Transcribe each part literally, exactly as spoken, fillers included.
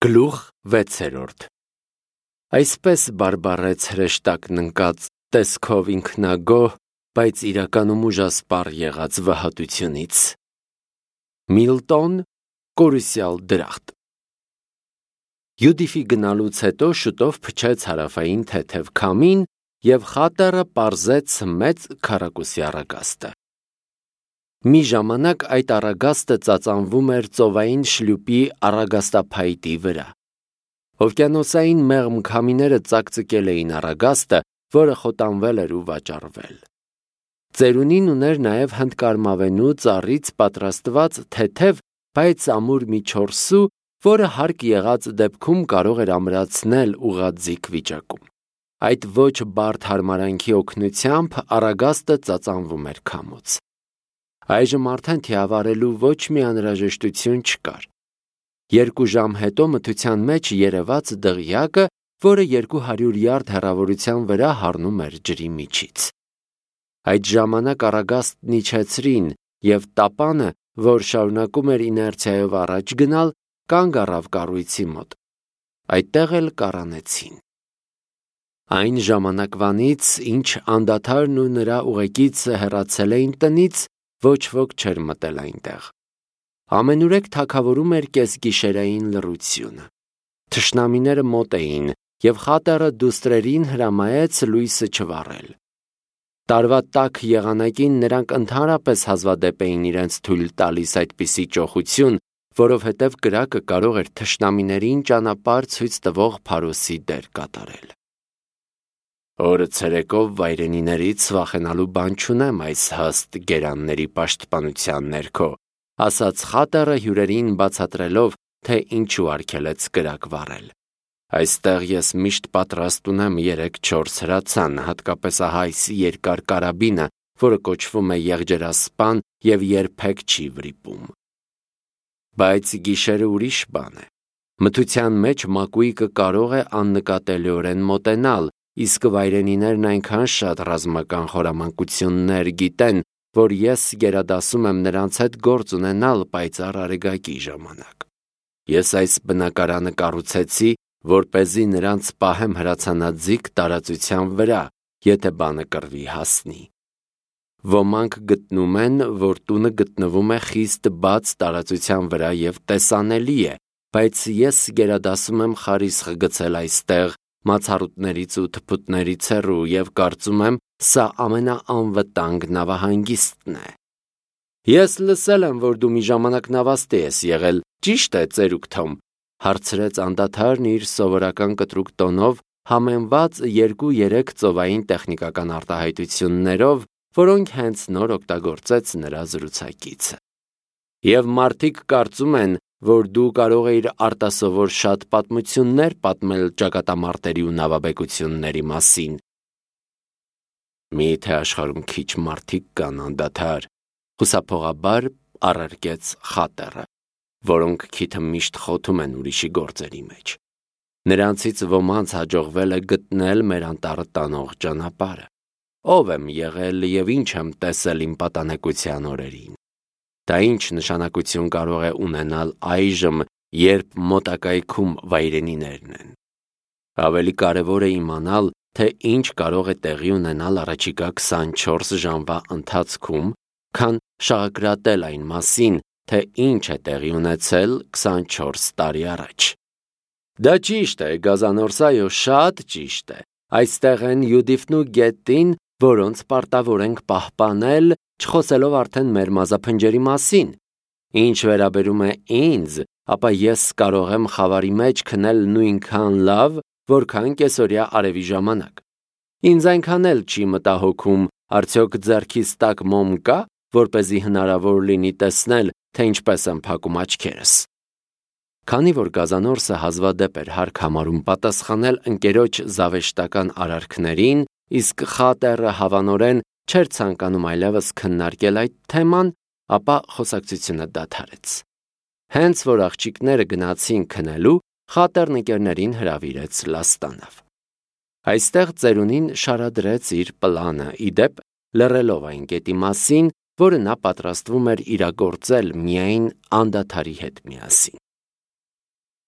Գլուխ վեցերորդ Այսպես բարբառեց հրեշտակն ընկած տեսքով ինքնագոհ, բայց իրականում ուժասպառ եղած վհատությունից։ Միլտոն Կորուսյալ դրախտ Յուդիֆի գնալուց հետո շուտով փչեց հարավային թեթև քամին և խատերը պարզեց մեծ քառակուսի առագաստը։ Մի ժամանակ այդ առագաստը ծածանվում էր ծովային շլյուպի առագաստափայտի վրա։ Օվկիանոսային մեղմ քամիները ծակծկել էին առագաստը, որը խոտանվել էր ու վաճառվել։ Ծերունին ուներ նաև հնդկարմավենու ծառից պատրաստված թեթև, բայց ամուր մի չորսու, որը հարկ եղած դեպքում կարող էր ամրացնել ուղղաձիգ վիճակում։ Այդ ոչ բարդ հարմարանքի օգնությամբ առագաստը ծածանվում էր քամուց։ Այժմ արդեն թիավարելու ոչ մի անհրաժեշտություն չկար։ Երկու ժամ հետո մթության մեջ երևաց դղյակը, որը երկու հարյուր յարդ հեռավորության վրա հառնում էր ջրի միջից։ Այդ ժամանակ առագաստն իջեցրին, և տապանը, որ շարունակում էր իներցիայով առաջ գնալ, կանգ առավ կառույցի մոտ։ Այդտեղ էլ կառանեցին։ Այն ժամանակվանից, ինչ անդադարն ու նրա ուղեկիցը հեռացել էին տնից, ոչ ոք չէր մտել այնտեղ։ Ամենուրեք թագավորում էր կեսգիշերային լռությունը։ Թշնամիները մոտ էին, և խատերը դուստրերին հրամայեց լույսը չվառել։ Տարվա տաք եղանակին նրանք ընդհանրապես հազվադեպ էին իրենց թույլ տալիս այդպիսի ճոխություն, որովհետև կրակը կարող էր թշնամիներին ճանապարհ ցույց տվող փարոսի դեր կատարել։ Օրը ցերեկով վայրենիներից վախենալու բան չունեմ այս հաստ գերանների պաշտպանության ներքո, ասաց խատերը հյուրերին բացատրելով, թե ինչու արգելեց կրակ վառել։ Այստեղ ես միշտ պատրաստ ունեմ երեք-չորս հրացան, հատկապես ահա այս երկար կարաբինը, որը կոչվում է եղջերասպան և երբեք չի վրիպում։ Բայց գիշերը ուրիշ բան է։ Մթության մեջ մակույկը կարող է աննկատելիորեն մոտենալ, իսկ վայրենիներն այնքան շատ ռազմական խորամանկություններ գիտեն, որ ես գերադասում եմ նրանց հետ գործ ունենալ պայծառ արեգակի ժամանակ։ Ես այս բնակարանը կառուցեցի, որպեսզի նրանց պահեմ հրացանաձիգ տարածության վրա, եթե բանը կռվի հասնի։ Ոմանք գտնում են, որ տունը գտնվում է խիստ բաց տարածության վրա և տեսանելի է, բայց ես գերադասում եմ խարիսխ գցել այստեղ մացառուտներից ու թփուտներից հեռու և կարծում եմ, սա ամենաանվտանգ նավահանգիստն է։ Ես լսել եմ, որ դու մի ժամանակ նավաստի ես եղել, ճի՞շտ է, ծերուկ Թոմ, հարցրեց անդադարն իր սովորական կտրուկ տոնով, համեմված երկու-երեք ծովային տեխնիկական արտահայտություններով, որոնք հենց նոր օգտագործեց նրա զրուցակիցը։ Եվ մարդիկ կարծում են, որ դու կարող էիր արտասովոր շատ պատմություններ պատմել ճակատամարտերի ու նավաբեկությունների մասին։ Միթե աշխարհում քիչ մարդիկ կան անդադար, խուսափողաբար առարկեց խատերը, որոնք քիթը միշտ խոթում են ուրիշի գործերի մեջ։ Նրանցից ոմանց հաջողվել է գտնել մեր անտառը տանող ճանապարհը։ Ով եմ եղել և ինչ եմ տեսել իմ պատանեկության օրերին։ Դա ինչ նշանակություն կարող է ունենալ այժմ, երբ մոտակայքում վայրենիներն են։ Ավելի կարևոր է իմանալ, թե ինչ կարող է տեղի ունենալ առաջիկա քսանչորս ժամվա ընթացքում, քան շաղկրատել այն մասին, թե ինչ է տեղի ունեցել քսանչորս տարի առաջ։ Դա ճիշտ է, Գազանորս, այո, շատ ճիշտ է։ Այստեղ են Յուդիֆն ու Գետտին, որոնց պարտավոր ենք պահպանել, չխոսելով արդեն մեր մազափնջերի մասին։ Ինչ վերաբերում է ինձ, ապա ես կարող եմ խավարի մեջ քնել նույնքան լավ, որքան կեսօրյա արևի ժամանակ։ Ինձ այնքան էլ չի մտահոգում, արդյոք ձեռքիս տակ մոմ կա, որպեսզի հնարավոր լինի տեսնել, թե ինչպես եմ փակում աչքերս։ Քանի որ Գազանորսը հազվադեպ էր հարկ համարում պատասխանել ընկերոջ զավեշտական արարքներին, իսկ խատերը հավանորեն չէր ցանկանում այլևս քննարկել այդ թեման, ապա խոսակցությունը դադարեց։ Հենց որ աղջիկները գնացին քնելու, խատերն ընկերներին հրավիրեց լաստանավ։ Այստեղ ծերունին շարադրեց իր պլանը, ի դեպ լռելով այն կետի մասին, որը նա պատրաստվում էր իրագործել միայն անդադարի հետ միասին։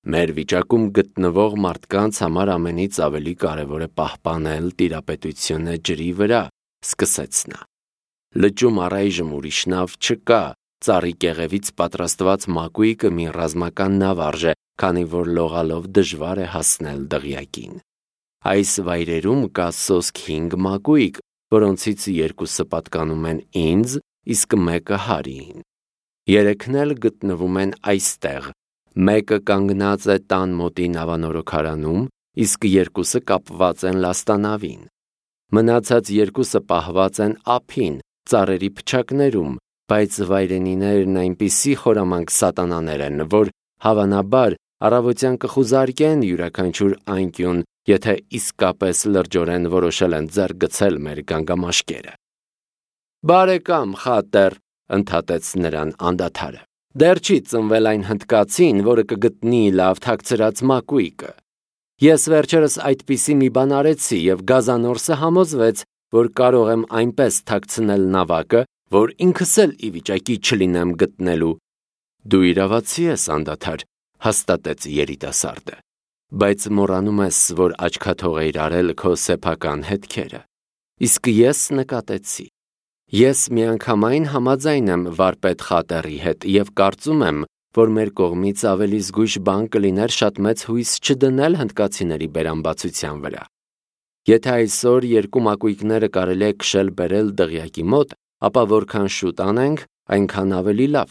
Մեր վիճակում գտնվող մարդկանց համար ամենից ավելի կարևոր է պահպանել տիրապետությունը ջրի վրա, սկսեց նա։ Լճում առայժմ ուրիշ նավ չկա, ծառի կեղևից պատրաստված մակույկը մի ռազմական նավարժ է, քանի որ լողալով դժվար է հասնել դղյակին։ Այս վայրերում կա սոսկ հինգ մակույկ, որոնցից երկուսը պատկանում են ինձ, իսկ մեկը Հարիին։ Երեքն էլ գտնվում են այստեղ։ Մեկը կանգնած է տան մոտի նավանորոգարանում, իսկ երկուսը կապված են լաստանավին։ Մնացած երկուսը պահված են ափին, ծառերի փչակներում, բայց վայրենիներն այնպիսի խորամանկ սատանաներ են, որ հավանաբար առավոտյան կխուզարկեն յուրաքանչյուր անկյուն, եթե իսկապես լրջորեն որոշել են ձեռք գցել մեր գանգամաշկերը։ Բարեկամ Խատեր, ընդհատեց նրան անդադարը, դեռ չի ծնվել այն հնդկացին, որը կգտնի լավ թաքցրած մակույկը։ Ես վերջերս այդպիսի մի բան արեցի և գազանորսը համոզվեց, որ կարող եմ այնպես թաքցնել նավակը, որ ինքս էլ ի վիճակի չլինեմ գտնելու։ Դու իրավացի ես անդադար, հաստատեց երիտասարդը, բայց մոռանում ես, որ աչքաթող էիր արել քո սեփական հետքերը։ Իսկ ես նկատեցի։ Ես միանգամայն համաձայն եմ վարպետ Խատերի հետ և կարծում եմ, որ մեր կողմից ավելի զգույշ բան կլիներ շատ մեծ հույս չդնել հնդկացիների բերամբացության վրա։ Եթե այսօր երկու մակույկները կարելի է քշել բերել դղյակի մոտ, ապա որքան շուտ անենք, այնքան ավելի լավ։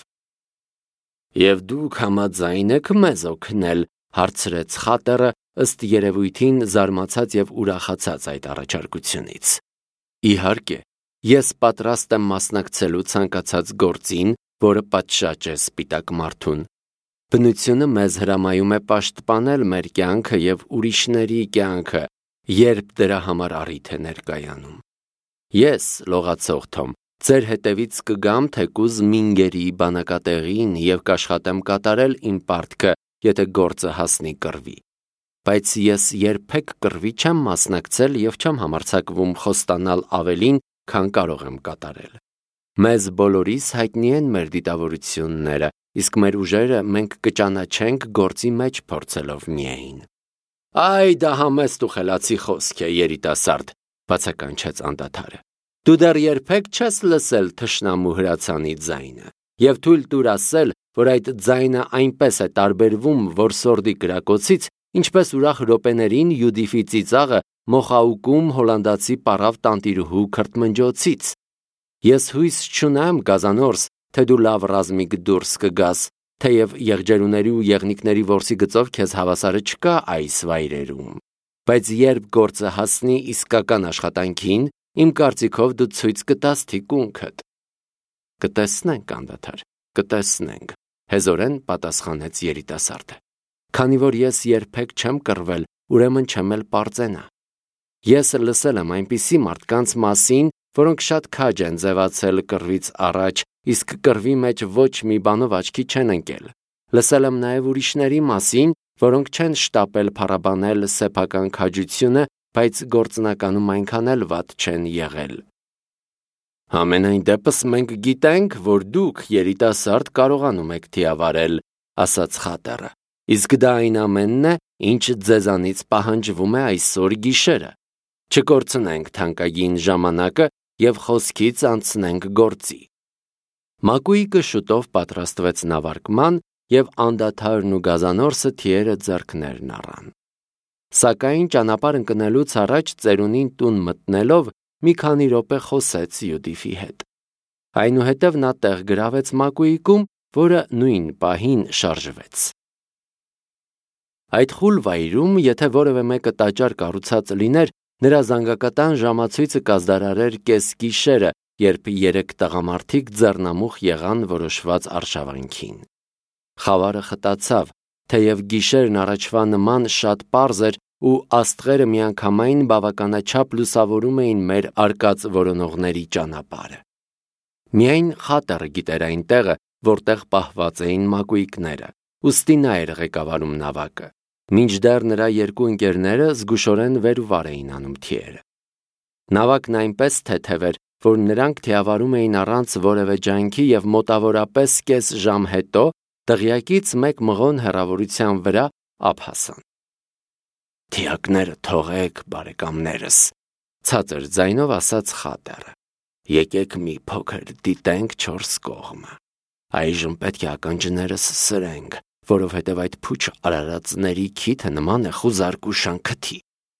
Եվ դուք համաձայն եք մեզ օգնել, հարցրեց Խատերը, ըստ երևույթին զարմացած և ուրախացած այդ առաջարկությունից։ Իհարկե, ես պատրաստ եմ մասնակցելու ցանկացած գործին, որը պատշաճ է սպիտակ մարդուն։ Բնությունը մեզ հրամայում է պաշտպանել մեր կյանքը և ուրիշների կյանքը, երբ դրա համար առիթ է ներկայանում։ Ես, լողացող Թոմ, ձեր հետևից կգամ թեկուզ Մինգերի բանակատեղին և կաշխատեմ կատարել իմ պարտքը, եթե գործը հասնի կռվի։ Բայց ես երբեք կռվի չեմ մասնակցել և չեմ համարձակվում խոստանալ ավելին, քան կարող եմ կատարել։ Մեզ բոլորիս հայտնի են մեր դիտավորությունները, իսկ մեր ուժերը մենք կճանաչենք գործի մեջ փորձելով միայն։ Այ դա համեստ ու խելացի խոսք է, երիտասարդ, բացականչեց անդադարը։ Դու դեռ երբեք չես լսել թշնամու հրացանի ձայնը, և թույլ տուր ասել, որ այդ ձայնը այնպես է տարբերվում որսորդի կրակոցից, ինչպես ուրախ րոպեներին Յուդիֆի ծիծաղը Մոխաուկում հոլանդացի պառավ տանտիրուհու քրթմնջոցից։ Ես հույս չունեմ, գազանորս, թե դու լավ ռազմիկ դուրս կգաս, թեև եղջերուների ու եղնիկների որսի գծով քեզ հավասարը չկա այս վայրերում։ Բայց երբ գործը հասնի իսկական աշխատանքին, իմ կարծիքով դու ցույց կտաս թիկունքդ։ Կտեսնենք, անդադար, կտեսնենք, հեզորեն պատասխանեց երիտասարդը։ Քանի որ ես երբեք չեմ կռվել, ուրեմն չեմ էլ պարծենա։ Ես լսել եմ այնպիսի մարդկանց մասին, որոնք շատ քաջ են ձևացել կռվից առաջ, իսկ կռվի մեջ ոչ մի բանով աչքի չեն ընկել։ Լսել եմ նաև ուրիշների մասին, որոնք չեն շտապել փառաբանել սեփական քաջությունը, բայց գործնականում այնքան էլ վատ չեն եղել։ Համենայն դեպս մենք գիտենք, որ դուք երիտասարդ կարողանում եք թիավարել, ասաց Խատերը, իսկ դա այն ամենն է, ինչ ձեզանից պահանջվում է այսօր գիշերը։ Չկորցնենք թանկագին ժամանակը և խոսքից անցնենք գործի։ Մակույկը շուտով պատրաստվեց նավարկման, և անդադարն ու գազանորսը թիերը ձեռքներն առան։ Սակայն ճանապարհ ընկնելուց առաջ ծերունին տուն մտնելով մի քանի րոպե խոսեց Յուդիֆի հետ։ Այնուհետև նա տեղ գրավեց մակույկում, որը նույն պահին շարժվեց։ Այդ խուլ վայրում, եթե որևէ մեկը տաճար կառուցած լիներ, նրա զանգակատան ժամացույցը կազդարարեր կես գիշերը, երբ երեք տղամարդիկ ձեռնամուխ եղան որոշված արշավանքին։ Խավարը խտացավ, թեև գիշերն առաջվա նման շատ պարզ էր ու աստղերը միանգամայն բավականաչափ լուսավորում էին մեր արկած որոնողների ճանապարհը։ Միայն Խատերը գիտեր այն տեղը, որտեղ պահված էին մակույկները, ուստի նա էր ղեկավարում նավակը, մինչդեռ նրա երկու ընկերները զգուշորեն վեր ու վար էին անում թիերը։ Նավակն այնպես թեթև էր, որ նրանք թիավարում էին առանց որևէ ջանքի և մոտավորապես կես ժամ հետո դղյակից մեկ մղոն հեռավորության վրա ափ հասան։ «Թիակները թողեք, բարեկամներս», ցածր ձայնով ասաց Խատերը։ «Եկեք մի փոքր դիտենք չորս կողմը։ Այժմ պետք է ականջներս սրենք, որովհետև այդ փուչ արարածների քիթը նման է խուզարկուշան քթի»։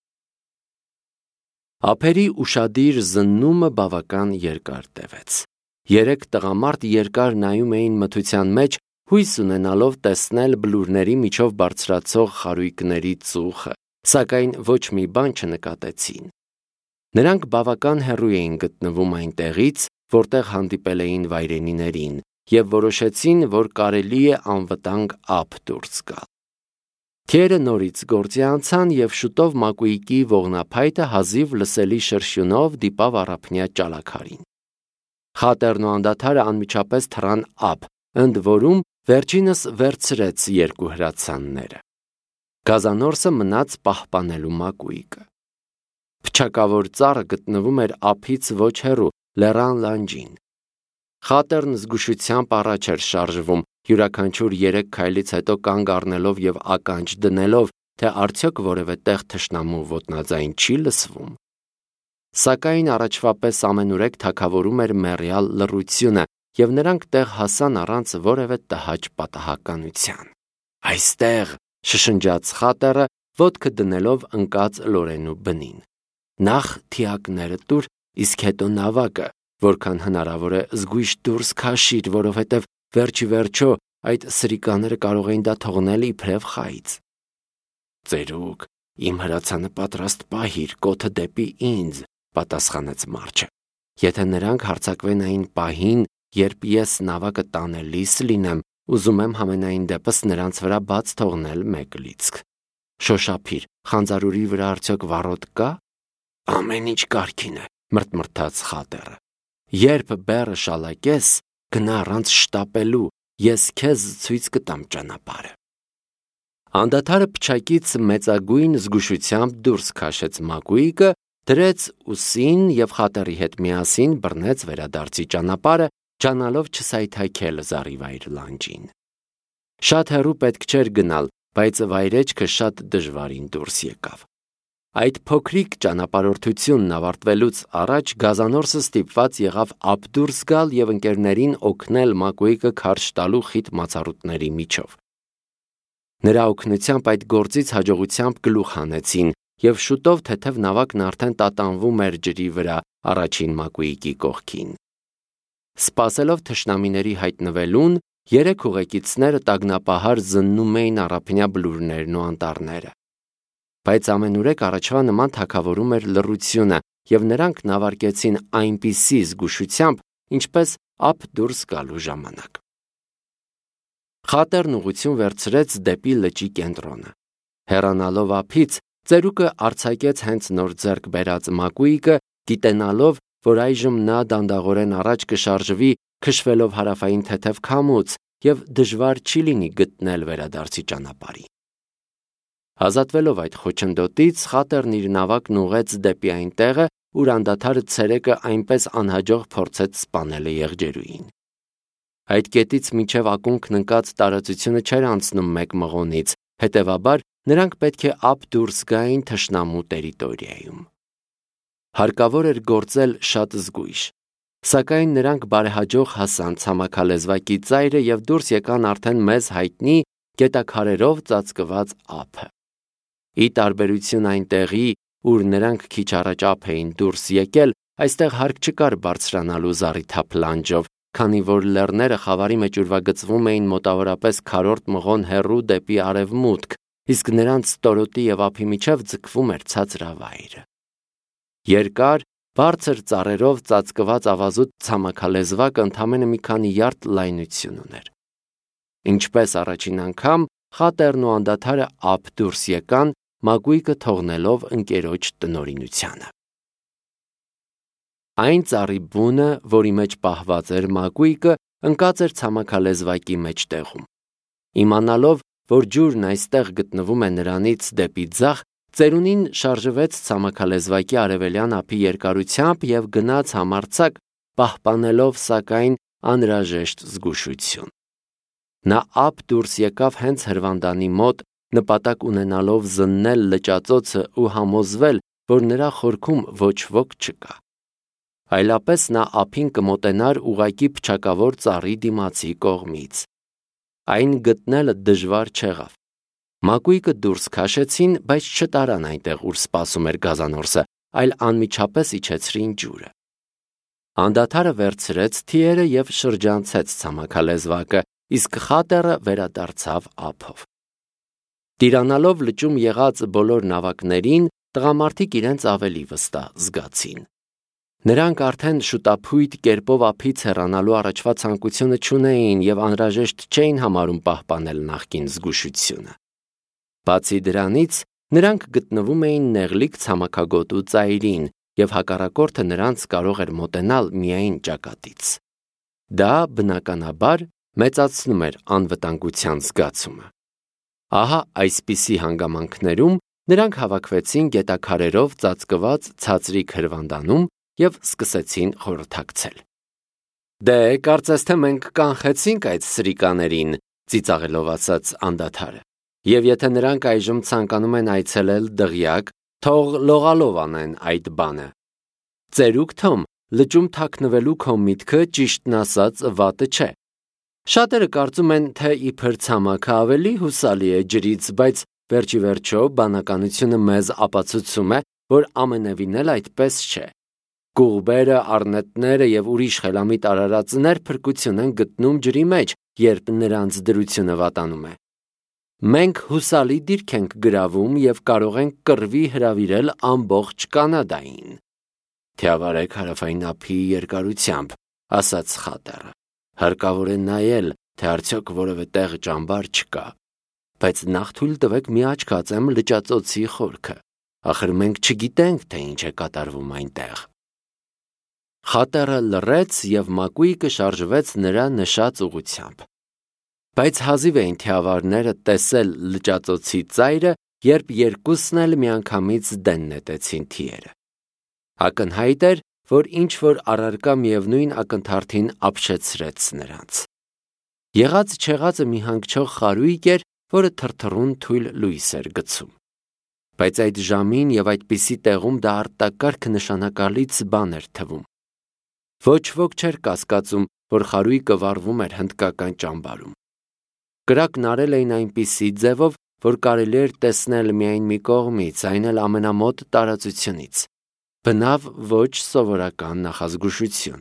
Ափերի ուշադիր զննումը բավական երկար տևեց։ Երեք տղամարդ երկար նայում էին մթության մեջ, հույս ունենալով տեսնել բլուրների միջով բարձրացող խարույկների ծուխը, սակայն ոչ մի բան չնկատեցին։ Նրանք բավական հեռու էին գտնվում այն տեղից, որտեղ հանդիպել էին վայրենիներին, և որոշեցին, որ կարելի է անվտանգ ափ դուրս գալ։ Թիերը նորից գործի անցան և շուտով Մակուիկի ողնափայտը հազիվ լսելի շրշյունով դիպավ առափնյա ճալաքարին։ Խատերն ու անդադարը անմիջապես թռան ափ, ընդ որում վերջինս վերցրեց երկու հրացանները։ Գազանորսը մնաց պահպանելու Մակուիկը։ Փչակավոր ծառը գտնվում էր ափից ոչ հեռու, լեռան լանջին։ Խատերն զգուշությամբ առաջ էր շարժվում, յուրաքանչյուր երեք քայլից հետո կանգ առնելով և ականջ դնելով, թե արդյոք որևէ տեղ թշնամու ոտնաձայն չի լսվում։ Սակայն առաջվա պես ամենուրեք թագավորում էր մեռյալ լռությունը, և նրանք տեղ հասան առանց որևէ տհաճ պատահականության։ «Այստեղ», շշնջաց Խատերը, ոտքը դնելով ընկած Լորենու բնին։ «Նախ թիակները տուր, իսկ հետո նավակը, որքան հնարավոր է զգույշ դուրս քաշիր, որովհետև վերջի վերջո այդ սրիկաները կարող էին դա թողնել իբրև խայծ»։ «Ծերուկ, իմ հրացանը պատրաստ պահիր, կոթը դեպի ինձ», պատասխանեց մարջը։ «Եթե նրանք հարձակվեն այն պահին, երբ ես նավակը տանելիս լինեմ, ուզում եմ համենայն դեպս նրանց վրա բաց թողնել մեկ լիցք։ Շոշափիր, խանձարուրի վրա արդյոք վառոդ կա»։ «Ամեն ինչ կարգին է», մրթմրթաց Խատերը։ «Երբ բեռը շալակես, գնա առանց շտապելու, ես քեզ ցույց կտամ ճանապարհը»։ Անդադարը փչակից մեծագույն զգուշությամբ դուրս քաշեց Մակուիկը, դրեց ուսին և Խատերի հետ միասին բռնեց վերադարձի ճանապարհը, ջանալով չսայթաքել զառիվայր լանջին։ Շատ հեռու պետք չէր գնալ, բայց վայրեջքը շատ դժվարին դուրս եկավ։ Այդ փոքրիկ ճանապարհորդությունն ավարտվելուց առաջ Գազանորսը ստիպված եղավ ափ դուրս գալ և ընկերներին օգնել Մակուիկը քարշ տալու խիտ մացառուտների միջով։ Նրա օգնությամբ այդ գործից հաջողությամբ գլուխ հանեցին, և շուտով թեթև նավակն արդեն տատանվում էր ջրի վրա առաջին Մակուիկի կողքին։ Սպասելով թշնամիների հայտնվելուն, երեք ուղեկիցները տագնապահար զննում էին առափնյա բլուրներն ու անտառները։ Բայց ամենուրեք առաջվա նման թագավորում էր լռությունը, և նրանք նավարկեցին այնպիսի զգուշությամբ, ինչպես ափ դուրս գալու ժամանակ։ Խատերն ուղղություն վերցրեց դեպի լճի կենտրոնը։ Հեռանալով ափից, ծերուկը արձակեց հենց նոր ձեռք բերած Մակուիկը, գիտենալով, որ այժմ նա դանդաղորեն առաջ կշարժվի, քշվելով հարավային թեթև քամուց, և դժվար չի լինի գտնել վերադարձի ճանապարհին։ Ազատվելով այդ խոչընդոտից, Խատերն իր նավակն ուղղեց դեպի այն տեղը, ուր անդադարը ցերեկը այնպես անհաջող փորձեց սպանել եղջերուին։ Այդ կետից մինչև ակունքն ընկած տարածությունը չէր անցնում մեկ մղոնից, հետևաբար նրանք պետք է ափ դուրս գային թշնամու տերիտորիայում։ Հարկավոր էր գործել շատ զգույշ, սակայն նրանք բարեհաջող հասան ցամաքալեզվակի ծայրը և դուրս եկան արդեն մեզ հայտնի գետաքարերով ծածկված ափը։ Ի տարբերություն այն տեղի, ուր նրանք քիչ առաջ ափ էին դուրս եկել, այստեղ հարկ չկար բարձրանալու զառիթափ լանջով, քանի որ լեռները խավարի մեջ ուրվագծվում էին մոտավորապես քառորդ մղոն հեռու դեպի արևմուտք, իսկ նրանց ստորոտի և ափի միջև ձգվում էր ցածրավայրը։ Երկար, բարձր ծառերով ծածկված ավազուտ ցամաքալեզվակը ընդամենը մի քանի յարդ լայնություն ուներ։ Ինչպես առաջին անգամ, Խատերն ու անդադարը ափ դուրս եկան, Մակուիկը թողնելով ընկերոջ տնօրինությանը։ Այն ծառի բունը, որի մեջ պահված էր Մակուիկը, ընկած էր ցամաքալեզվակի մեջտեղում։ Իմանալով, որ ջուրն այստեղ գտնվում է նրանից դեպի ձախ, ծերունին շարժվեց ցամաքալեզվակի արևելյան ափի երկարությամբ և գնաց համարձակ, պահպանելով սակայն անհրաժեշտ զգուշություն։ Նա ափ դուրս եկավ հենց հրվանդանի մոտ, նպատակ ունենալով զննել լճածոցը ու համոզվել, որ նրա խորքում ոչ ոք չկա։ Այլապես նա ափին կմոտենար ուղղակի փչակավոր ծառի դիմացի կողմից։ Այն գտնելը դժվար չեղավ։ Մակույկը դուրս քաշեցին, բայց չտարան այնտեղ, ուր սպասում էր գազանորսը, այլ անմիջապես իջեցրին ջուրը։ Անդադարը վերցրեց թիերը և շրջանցեց ցամաքալեզվակը, իսկ խատերը վերադարձավ ափով։ Տիրանալով լճում եղած բոլոր նավակներին, տղամարդիկ իրենց ավելի վստահ զգացին։ Նրանք արդեն շուտափույթ կերպով ափից հեռանալու առաջվա ցանկությունը չունեին և անհրաժեշտ չէին համարում պահպանել նախկին զգուշությունը։ Բացի դրանից, նրանք գտնվում էին նեղլիկ ցամաքագոտու ծայրին, և հակառակորդը նրանց կարող էր մոտենալ միայն ճակատից։ Դա, բնականաբար, մեծացնում էր անվտանգության զգացումը։ Ահա այսպիսի հանգամանքներում նրանք հավաքվեցին գետաքարերով ծածկված ցածրիկ հրվանդանում և սկսեցին խորհրդակցել։ «Դե, կարծես թե մենք կանխեցինք այդ սրիկաներին», ծիծաղելով ասաց անդադարը, «և եթե նրանք այժմ ցանկանում են այցելել դղյակ, թող լողալով անեն այդ բանը։ Ծերուկ Թոմ, լճում թաքնվելու քո միտքը, ճիշտն ասած, վատը չէ։ Շատերը կարծում են, թե իբր ցամաքը ավելի հուսալի է ջրից, բայց վերջիվերջո բանականությունը մեզ ապացուցում է, որ ամենևին էլ այդպես չէ։ Կուղբերը, առնետները և ուրիշ խելամիտ արարածներ փրկություն են գտնում ջրի մեջ, երբ նրանց դրությունը վատանում է։ Մենք հուսալի դիրք ենք գրավում և կարող ենք կռվի հրավիրել ամբողջ Կանադային»։ «Թիավարեք հարավային ափի երկարությամբ», ասաց խատերը։ «Հարկավոր է նայել, թե արդյոք որևէ տեղ ճամբար չկա։ Բայց նախ թույլ տվեք մի աչքացեմ լճածոցի խորքը։ Ախր մենք չգիտենք, թե ինչ է կատարվում այնտեղ»։ Խատերը լռեց և մակույկը շարժվեց նրա նշած ուղղությամբ։ Բայց հազիվ էին թիավարները տեսել լճածոցի ծայրը, երբ երկուսն էլ միանգամից դեն նետեցին թիերը։ Ակնհայտ էր, որ ինչ-որ առարկա միևնույն ակնթարթին ապշեցրեց նրանց։ Եղած-չեղածը մի հանգչող խարույկ էր, որը թրթռուն թույլ լույս էր գցում։ Բայց այդ ժամին և այդպիսի տեղում դա արտակարգ նշանակալից բան էր թվում։ Ոչ ոք չէր կասկածում, որ խարույկը վառվում էր հնդկական ճամբարում։ Կրակն արել էին այնպիսի ձևով, որ կարելի էր տեսնել միայն մի կողմից, այն էլ ամենամոտ տարածությունից։ Բնավ ոչ սովորական նախազգուշություն։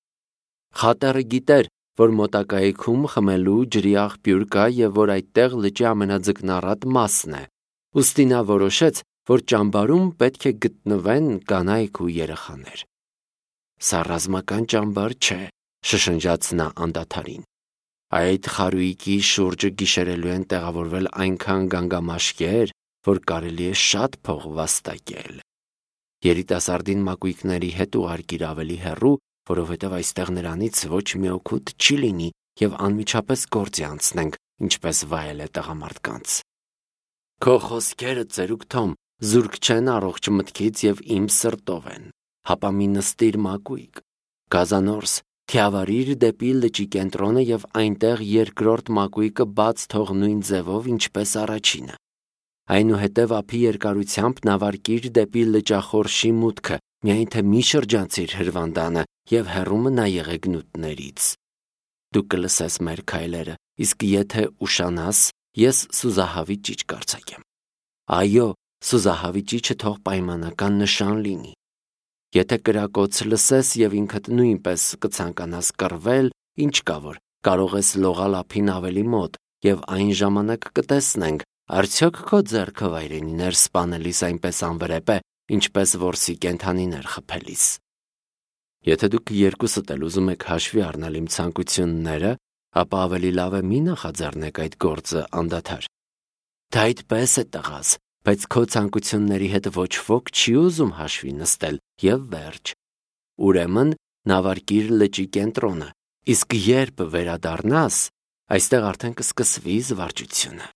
Խատերը գիտեր, որ մոտակայքում խմելու ջրի աղբյուր կա և որ այդտեղ լճի ամենաձկնառատ մասն է, ուստի նա որոշեց, որ ճամբարում պետք է գտնվեն կանայք ու երեխաներ։ «Սա ռազմական ճամբար չէ», շշնջաց նա անդադարին։ «Այդ խարույկի շուրջը գիշերելու են տեղավորվել այնքան գանգամաշկեր, որ կարելի է շատ փող վաստակել։ Երիտասարդին մակույկների հետ ուղարկիր ավելի հեռու, որովհետև այստեղ նրանից ոչ մի օգուտ չի լինի և անմիջապես գործի անցնենք, ինչպես վայել է տղամարդկանց»։ «Քո խոսքերը, ծերուկ Թոմ, զուրկ չեն առողջ մտքից և իմ սրտով են, հապա մի նստիր մակույկ, գազանորս, թիավարիր դեպի լճի կենտրոնը և այնտեղ երկրորդ մակույկը բաց թող նույն ձևով, ինչպես առաջինը։ Այնուհետև ափի երկարությամբ նավարկիր դեպի լճախորշի մուտքը, միայն թե մի շրջանցիր հրվանդանը և հեռու մնա եղեգնուտներից։ Դու կլսես մեր քայլերը, իսկ եթե ուշանաս, ես սուզահավի ճիչ կարձակեմ։ Այո, սուզահավի ճիչը թող պայմանական նշան լինի։ Եթե կրակոց լսես և ինքդ նույնպես կցանկանաս կռվել, ինչ կա որ, կարող ես լողալ ափին ավելի մոտ և այն ժամանակ կտեսնենք, արդյոք քո ձեռքը վայրենիներ սպանելիս այնպես անվրեպ է, ինչպես որսի կենդանիներ խփելիս։ Եթե դուք երկուսդ էլ ուզում եք հաշվի առնել իմ ցանկությունները, ապա ավելի լավ է մի նախաձեռնեք այդ գործը անդադար։ Դա այդպես է, տղաս, բայց քո ցանկությունների հետ ոչ ոք չի ուզում հաշվի նստել և վերջ։ Ուրեմն նավարկիր լճի կենտրոնը, իսկ երբ վերադառնաս, այստեղ արդեն կսկսվի զվարճությունը։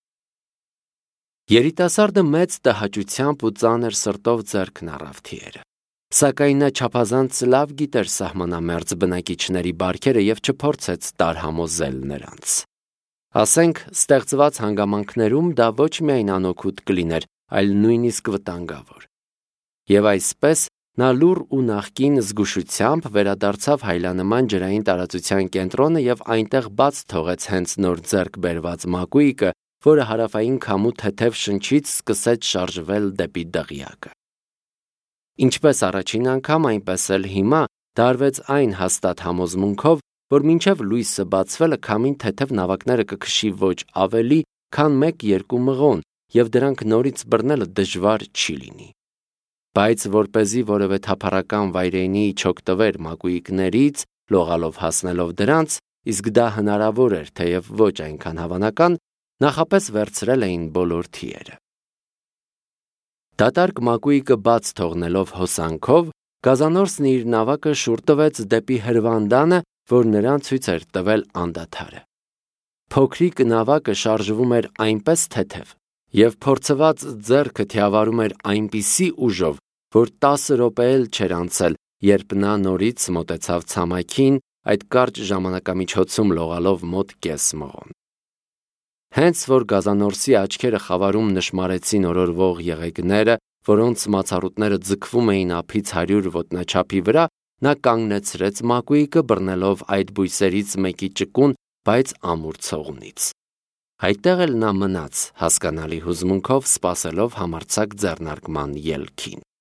Երիտասարդը մեծ տհաճությամբ ու ծանր սրտով ձեռքն առավ թիերը։ Սակայն նա չափազանց լավ գիտեր սահմանամերձ բնակիչների բարքերը և չփորձեց տարհամոզել նրանց։ Ասենք, ստեղծված հանգամանքներում դա ոչ միայն անօգուտ կլիներ, այլ նույնիսկ վտանգավոր։ Եվ այսպես նա լուռ ու նախկին զգուշությամբ վերադարձավ հայլանման ջրային տարածության կենտրոնը և այնտեղ բաց թողեց հենց նոր ձեռք բերված մակույկը, որը հարավային քամու թեթև շնչից սկսեց շարժվել դեպի դղյակը։ Ինչպես առաջին անգամ, այնպես էլ հիմա դարվեց այն հաստատ համոզմունքով, որ մինչև լույսը բացվելը քամին թեթև նավակները կքշի ոչ ավելի, քան մեկ-երկու մղոն, և դրանք նորից բռնելը դժվար չի լինի։ Բայց որպեսզի որևէ թափառական վայրենի չօգտվեր մակույկներից, լողալով հասնելով դրանց, իսկ դա հնարավոր էր, թեև ոչ այնքան հավանական, նախապես վերցրել էին բոլոր թիերը։ Դատարկ մակույկը բաց թողնելով հոսանքով, գազանորսն իր նավակը շուռ տվեց դեպի հրվանդանը, որ նրան ցույց էր տվել անդադարը։ Փոքրիկ նավակը շարժվում էր այնպես թեթև, և փորձված ձեռքը թիավարում էր այնպիսի ուժով, որ տասը րոպե էլ չէր անցել, երբ նա նորից մոտեցավ ցամաքին, այդ կարճ ժամանակամիջոցում լողալով մոտ կես մղոն։ Հենց որ գազանորսի աչքերը խավարում նշմարեցին օրորվող եղեգները, որոնց մացառուտները ձգվում էին ափից հարյուր ոտնաչափի վրա, նա կանգնեցրեց մակույկը, բռնելով այդ բույսերից մեկի ճկուն, բայց ամուր ցողունից։ Այդտեղ էլ նա մնաց, հասկանալի հուզմունքով սպասելով համարձակ ձեռնարկման ելքին։